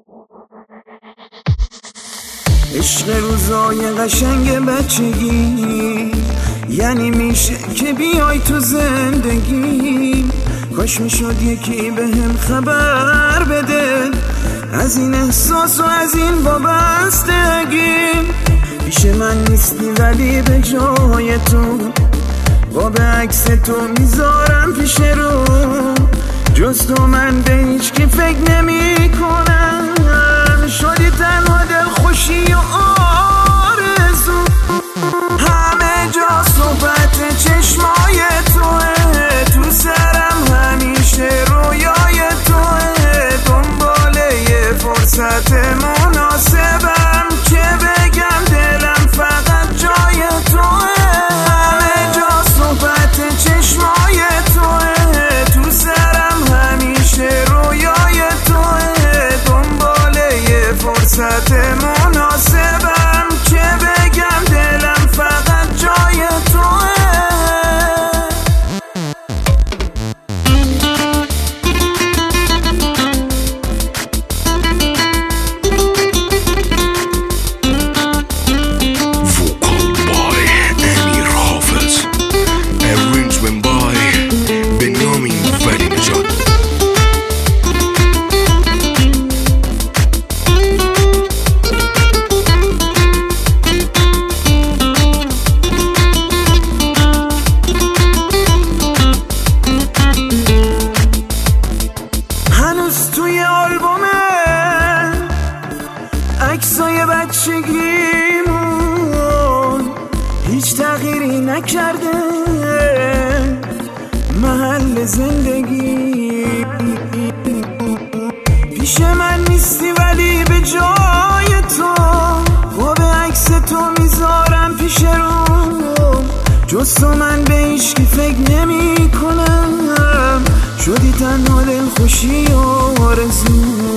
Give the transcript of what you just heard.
عشق روزای قشنگ بچگی، یعنی میشه که بیای تو زندگی. کاش میشد یکی بهم خبر بده از این احساس و از این وابستگی. پیش من نیستی ولی به جای تو قاب عکس تو میذارم پیش رو. جز تو من به هیچ کی فکر نمی کنم. شدی تنها دلخوشی و آرزو، همه جا صحبت چشمای توه. تو سرم همیشه رویای توه. دنبال یه فرصت مناسبم که بگم دلم فقط جای توه. همه جا صحبت چشمای توه. تو سرم همیشه رویای توه. دنبال یه فرصت مناسبم که بگم دلم فقط جای توه. توی آلبوم عکسای بچگیمون هیچ تغییری نکرده محل زندگی. پیش من نیستی ولی به جای تو قاب عکس تو میذارم پیش رو. جز تو من به هیچ کی فکر نمی کنم. شدی تنها دلخوشی و آرزو.